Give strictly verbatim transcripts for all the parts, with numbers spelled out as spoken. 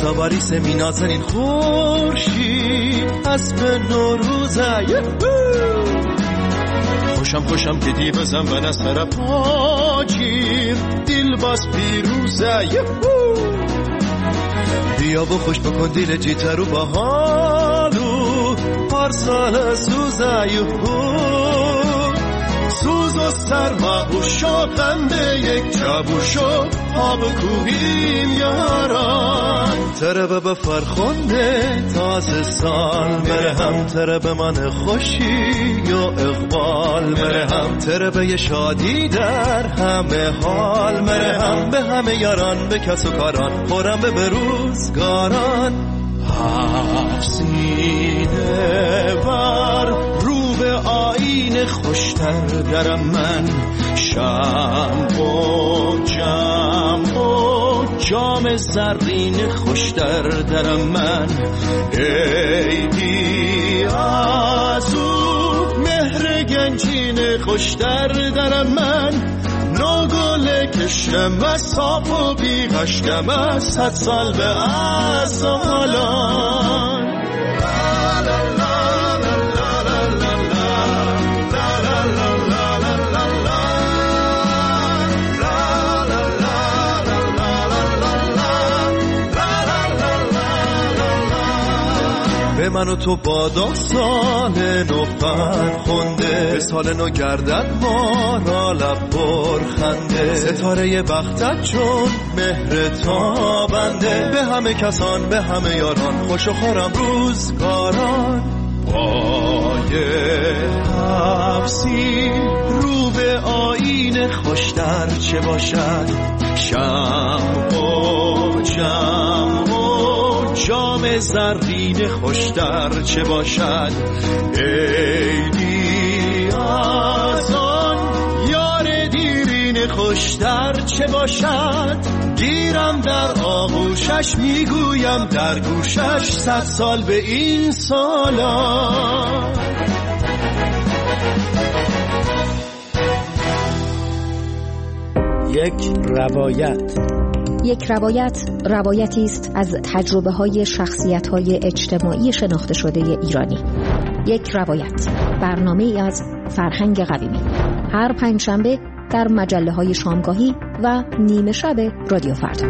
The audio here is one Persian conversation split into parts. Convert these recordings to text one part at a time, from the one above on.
خبری سمیناترین خورشید اسب نوروزه خوشم خوشم که دی بزن و نسر پاچیر دیل باز پیروزه بیا و خوش بکن دیل جیتر و با حالو پارسال سوزه سوز و سرما و شاقنده یک جابوشو آب کوهیم یاران تره به فرخنده تازه سال مره هم تره به من خوشی یا اقبال مره هم تره به شادی در همه حال مره هم به همه یاران به کس و کاران خورم به بروزگاران حفظیده بر به آینه خوشتر درم من شم و جم و جام زرین خوشتر درم من ایدی از او مهر گنجین خوشتر درم من نوگل کشم از صاف و بیغشکم از صد سال به از حالان به من و تو بادا سال نو فرخنده به سال نو گردد ما را لب برخنده ستاره بختت چون مهر تابنده به همه کسان به همه یاران خوش و خورم روزگاران پای حفظی رو به آینه خوشتر چه باشد شم و جم و جام زرین خوشتر چه باشد ایدی از آن یار دیرین خوشتر چه باشد گیرم در آغوشش میگویم در گوشش صد سال به این سالا یک روایت یک روایت روایتی است از تجربه‌های شخصیت‌های اجتماعی شناخته شده ایرانی. یک روایت برنامه‌ای از فرهنگ قویمی هر پنجشنبه در مجله‌های شامگاهی و نیمه شب رادیو فردا.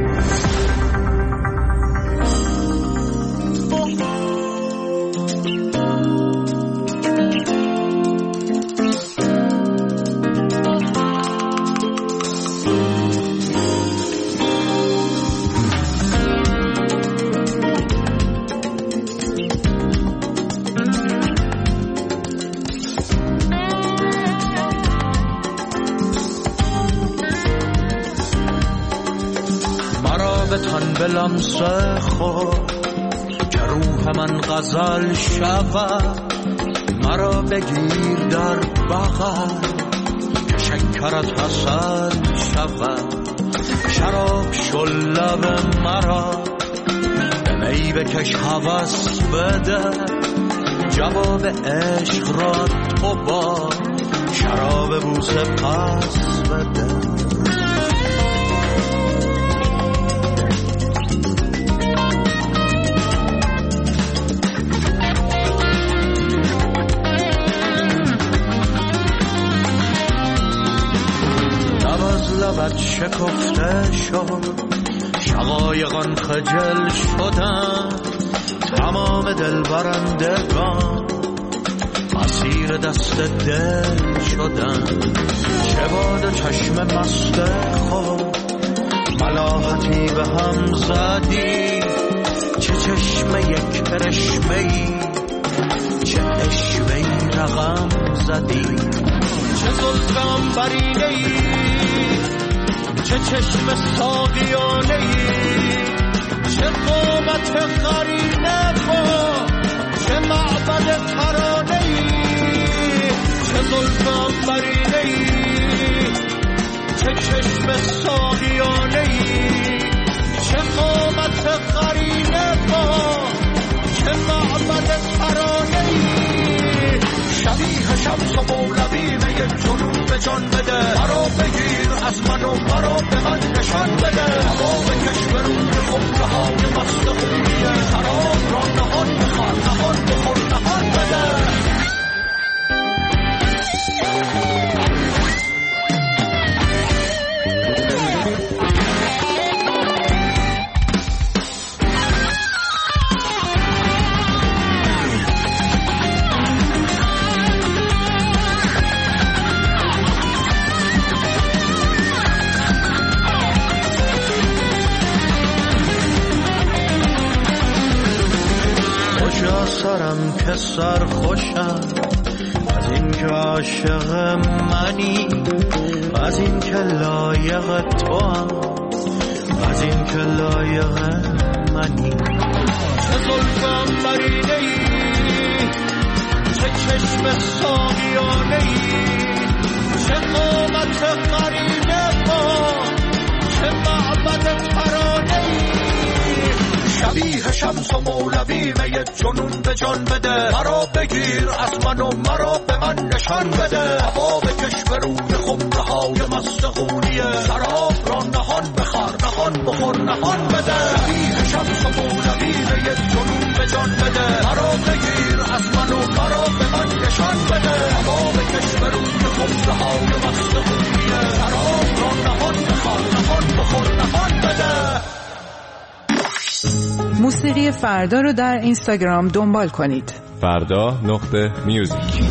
لمسه خود که روح من غزل شود مرا بگیر در بغل که شکرت حسن شود شراب شل لب مرا به می بکش هوس بده جواب عشق را تو با شراب بوسه پس بده لبت شکفته شد شقایقان خجل شدن تمام دل برندگان اسیر دست دل شدن چه باد چشم مست خود ملاحتی به هم زدی چه چشم یک کرشمه‌ای چه اشوه‌ای رقم زدی چه زلفم برینه‌ای چه چشم ساقیانه‌ای چه قامت قرینه با چه معبد ترانه‌ای چه زلفم برینه‌ای چه چشم ساقیانه‌ای چه قامت قرینه با چه معبد ترانه‌ای شبیه شمس و مولوی به یک جنون به جان بده مرا بگیر از من و مرا به من نشان بده هوا بکش به روی خمره های مست خون سرخوشم از این که عاشق منی، از این که لایق تو هم، از این که لایق منی. چه زلفم مرینه ای، چه چشم ساقیانه ای، چه قامت قرینه با، چه معبد ترانه ای. شبیه شمس و مولوی می جنون به جان بده، مرا بگیر از من و مرا به من نشان بده. هوا بکش به روی خمره های مست خونیه، شراب را نهان بخور نهان بخور نهان بده. شبیه شمس و مولوی می جنون به جان بده، مرا بگیر از من و مرا به من نشان بده. هوا بکش به روی خمره های مست خونیه، شراب را نهان بخور نهان بخور نهان بده. موسیقی فردا رو در اینستاگرام دنبال کنید. فردا نقطه میوزیک.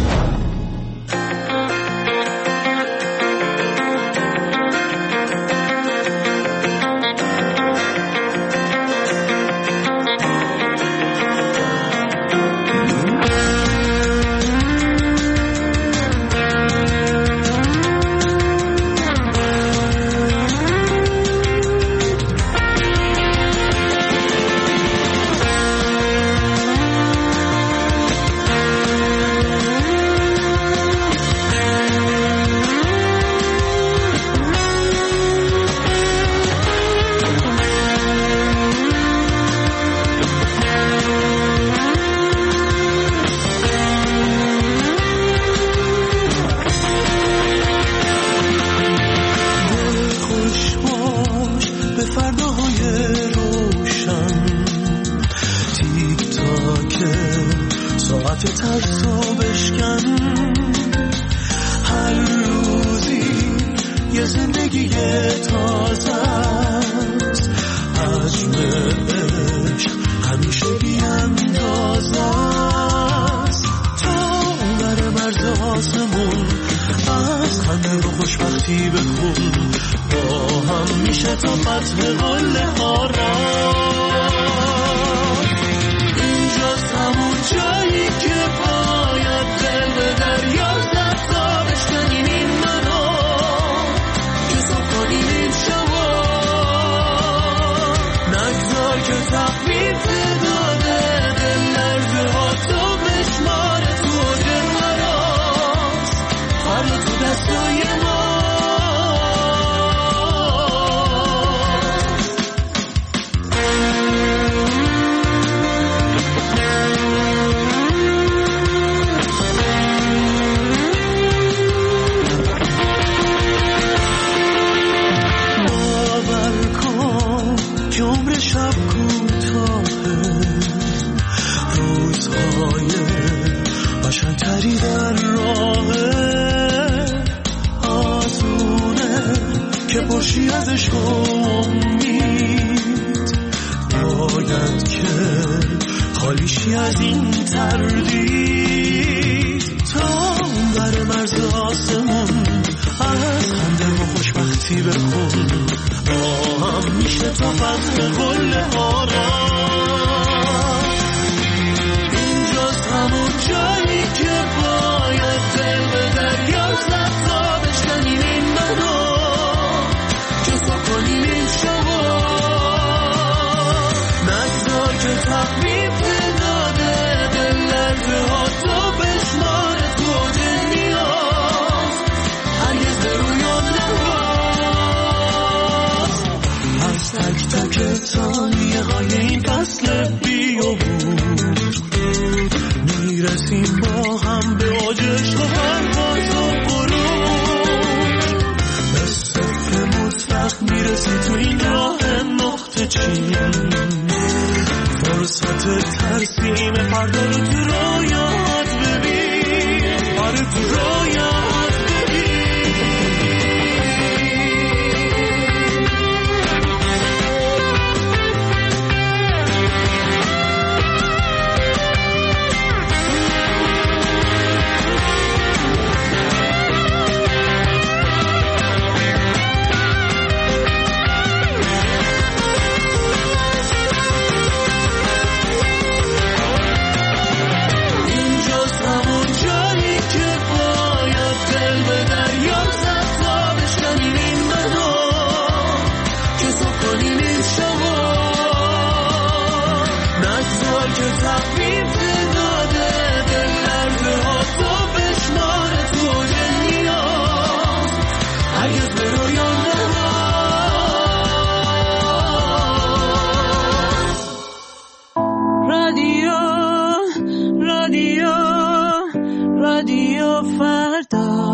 رادیو فردا.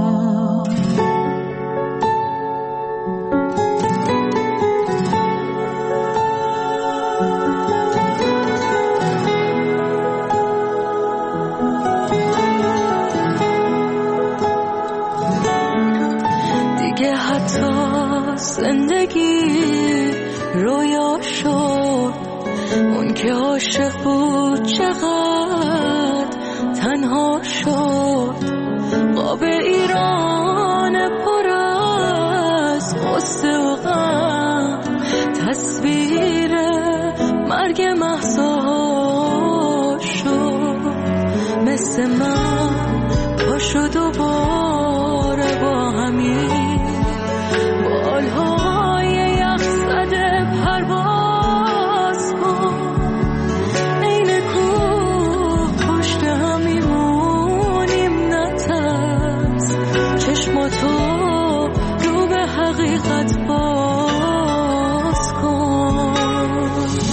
دیگه حتی زندگی رویا شد، اون که عاشق بود چقدر تنها شد. قاب ایران پر از غصه و غم، تصویر مرگ مهسا شد. مثل من پاشو دوباره با همین بالهای یخ زده پرواز کن. این کوه پشت هم میمونیم نترس، چشماتو رو به حقیقت باز کن.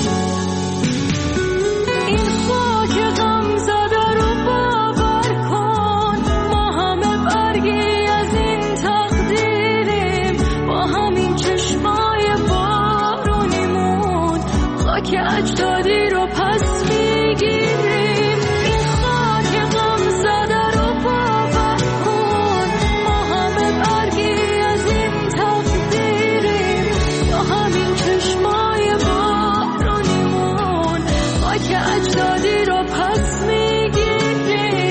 این خاک غم زده رو باور کن، ما همه برگی از این تقدیریم. با همین چشمای بارونیمون خاک اجدادی رو پس میگیریم. این خاک غم زده رو باور کن، ما همه برگی از این تقدیریم. با همین چشمای بارونیمون خاک اجدادی رو پس میگیریم.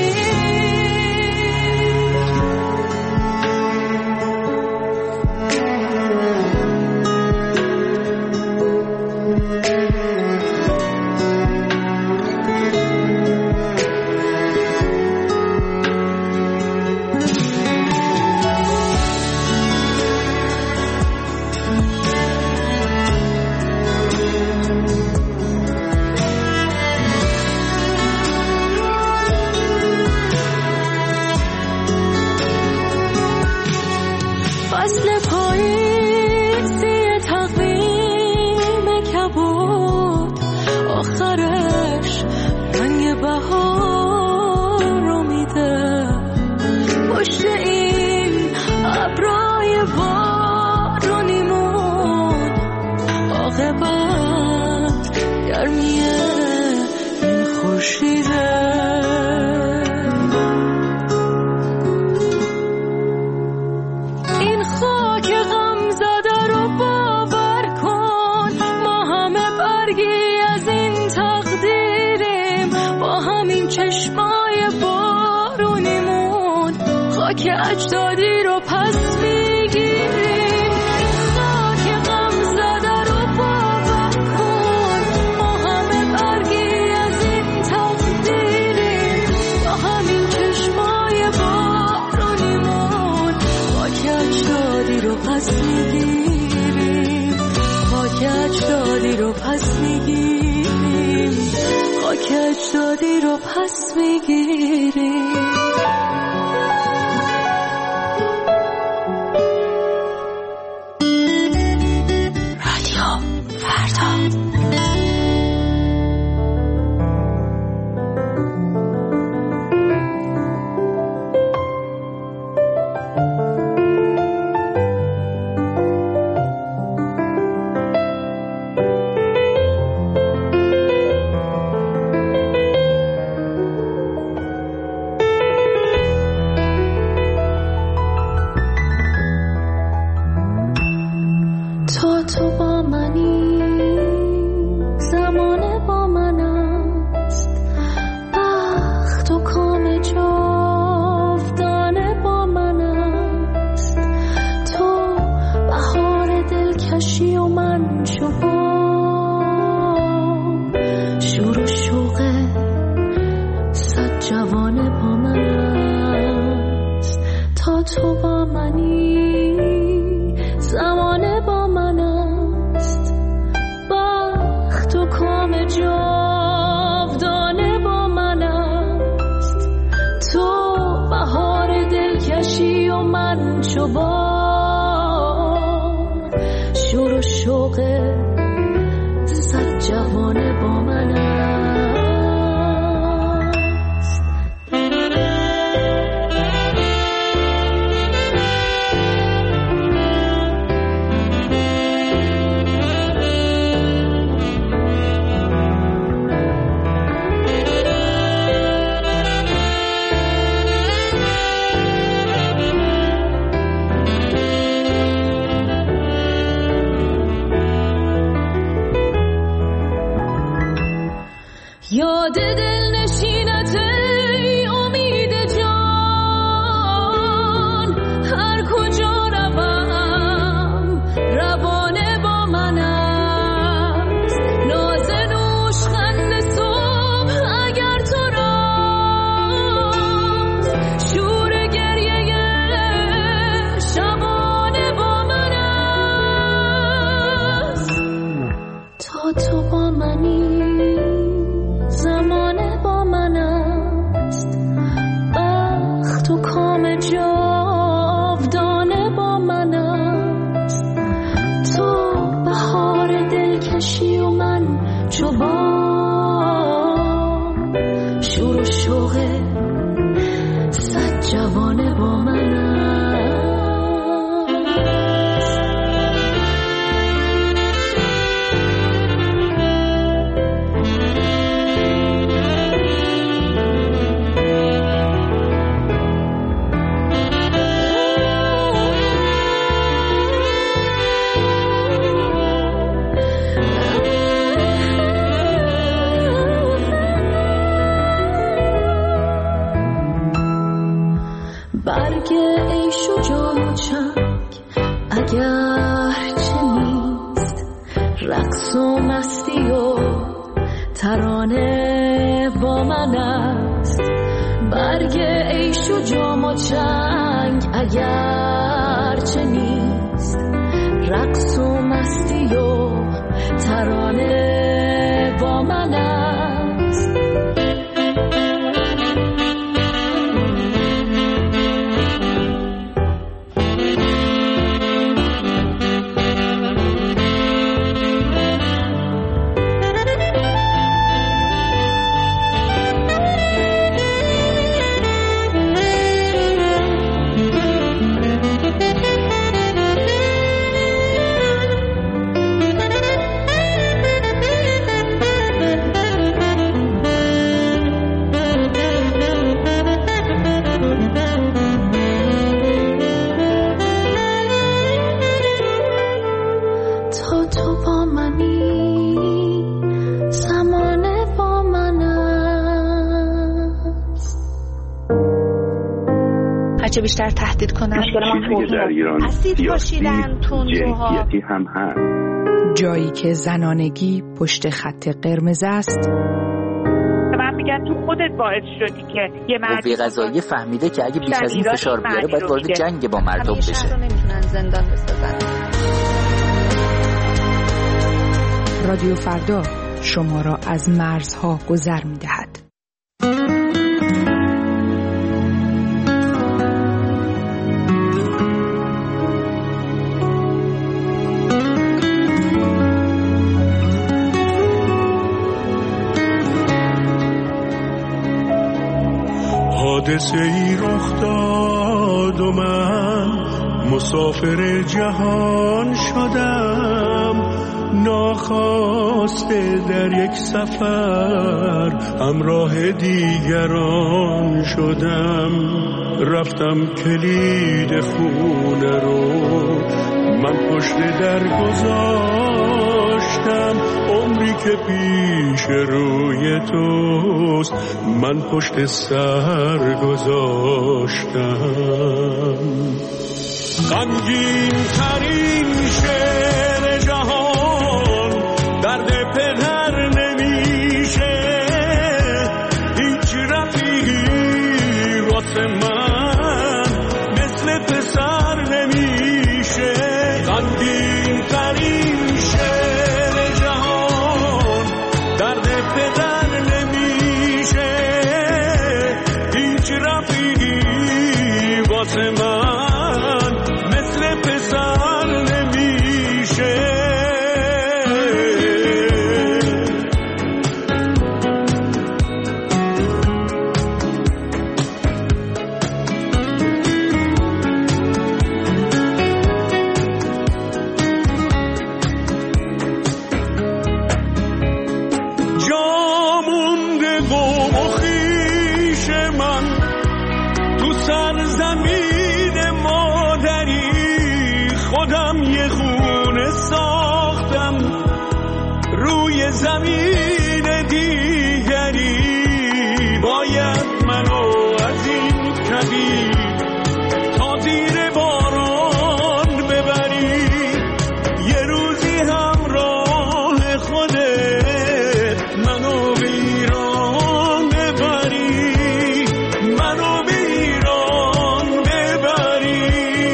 فصل پاییزی تقویم کبود، آخرش رنگ بهار رو میده. پشت این ابرای بارونیمون عاقبت گرمی این خورشیده. این خاک غم زده رو باور کن، ما همه برگی از این تقدیریم. با همین چشمای بارونیمون خاک اجدادی رو پس میگیریم. این خاک غم زده رو باور کن، ما همه برگی از این تقدیریم. با همین چشمای بارونیمون خاک اجدادی رو پس میگیریم. خاک اجدادی رو پس میگیریم. خاک اجدادی رو پس میگیریم. رادیو فردا. تو تو با منی، زمانه با من است. بخت و کام جاودانه با من است. تو بهار دلکشی و من شباب، شور و شوق صد جوانه با من است. تا تو با منی، زمانه با من است. بخت و کام جاودانه با من است. تو بهار دلکشی و من شباب، شور و شوق صد جوانه با من است. جوانه با من برگ عیش و جام و چنگ اگر چه نیست، رقص و مستی و ترانه با من است. برگ عیش و جام و چنگ اگر چه نیست، رقص و مستی و ترانه با من است. چه بیشتر تهدید کنن. مشکل ما در ایران اسید پاشیدن، تندروها هم هست. جایی که زنانگی پشت خط قرمز است. من میگم تو خودت باعث شدی که یه مرد قوه قضاییه فهمیده که اگه بیش از این فشار بیاره باید وارد جنگ با مردم بشه. همیشه نمیتونن زندان بسازن. رادیو فردا شما را از مرزها گذر میدهد. حادثه ای رخ داد و من مسافر جهان شدم، ناخواسته در یک سفر همراه دیگران شدم. رفتم کلید خونه رو من پشت در گذاشتم، عمری که پیش روی توست من پشت سر گذاشتم. غمگین ترین شعر جهان درد پدر نمیشه، هیچ رفیقی واسه من مثل پسر نمیشه. غمگین ترین شعر جهان درد پدر نمیشه، هیچ رفیقی واسه من زمین دیگری باید منو از این کبیر تا زیر باران ببری، یه روزی همراه خودت منو به ایران ببری، منو به ایران ببری.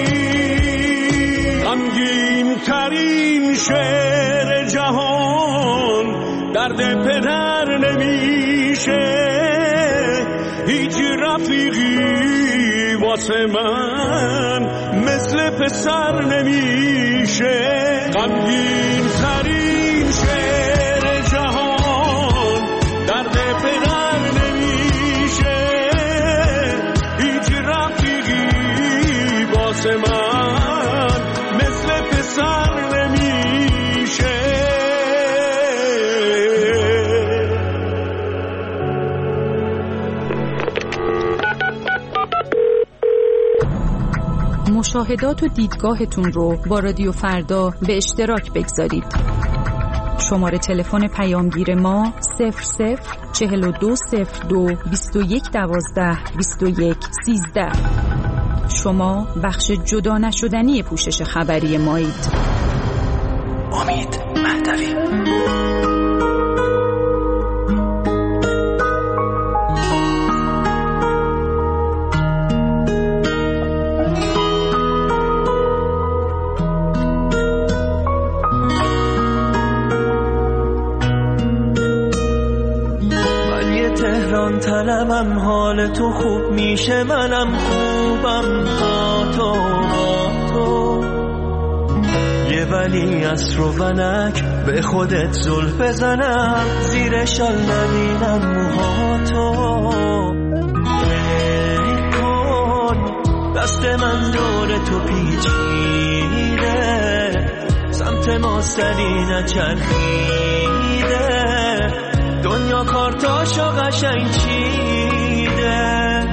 غمگین ترین شعر جهان درد پدر نمیشه، هیچ رفیقی واسه من مثل پسر نمیشه. غمگین ترین شعر جهان درد پدر نمیشه، هیچ رفیقی مشاهدات و دیدگاهتون رو با رادیو فردا به اشتراک بگذارید. شماره تلفن پیامگیر ما صفر صفر چهل و دو صفر دو بیست و یک دوازده بیست و یک سیزده. شما بخش جدا نشدنی پوشش خبری مایید. امید مهدوی. طلبم حال تو خوب میشه، منم خوبم با تو با تو. یه ولی از رو ونک به خودت زل بزنم، زیر شال نبینم موهاتو. ای کن دست من دور تو پیچیده، سمت ما سری نچرخیده، دنیا کارتاشو قشنگ چیده.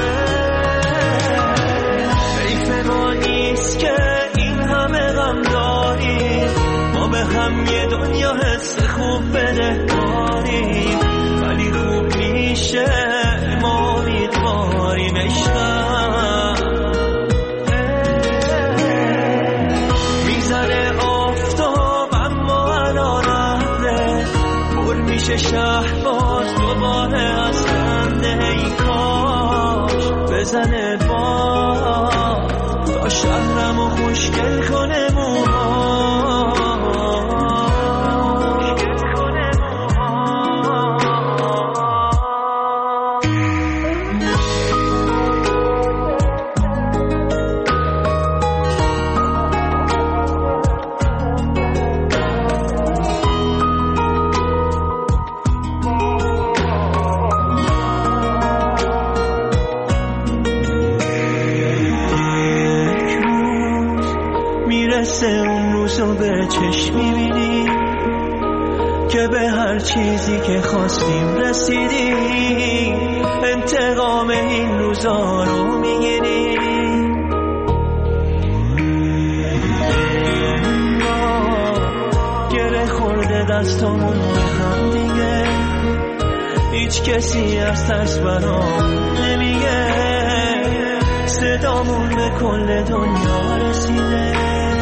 حیف ما نیست که این همه غم داریم، ما به هم یه دنیا حس خوب بده داریم، ولی خوب میشه ما امیدواریم عشقم. میزنه آفتاب اما الان اهله، پر میشه شهر باز دوباره از خنده. ای کاش بزنه باز تا شهرمو خوشگل کنه موهاش. اون روزو به چشم میبینی که به هر چیزی که خواستیم رسیدیم، انتقام این روزا رو میگیریم. گره خورده دستامون به هم دیگه، هیچ کسی از ترس برام نمیگه، صدامون به کل دنیا رسیده.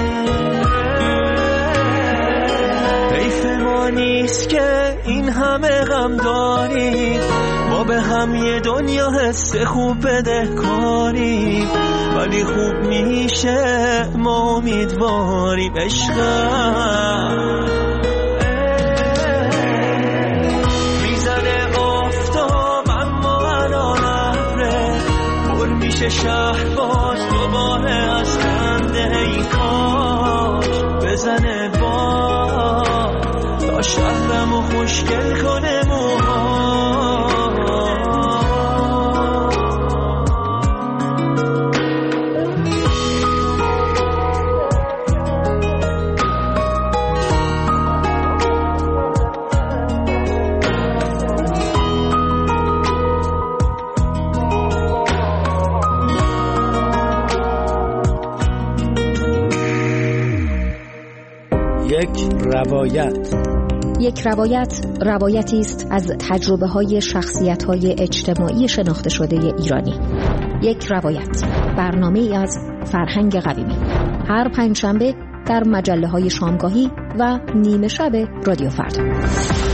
نیست که این همه غم داریم، ما به هم یه دنیا حس خوب بده کاریم، ولی خوب میشه ما امیدواریم عشقم. میزنه آفتاب اما الان ابره، پر میشه شهر باز دوباره از خنده. ای کاش بزنه باز تا شهرمو خوشگل کنه موهاش. یک روایت. یک روایت روایتی است از تجربه‌های شخصیت‌های اجتماعی شناخته شده ایرانی. یک روایت، برنامه‌ای از فرهنگ قویمی، هر پنجشنبه در مجله‌های شامگاهی و نیمه شب رادیو فردا.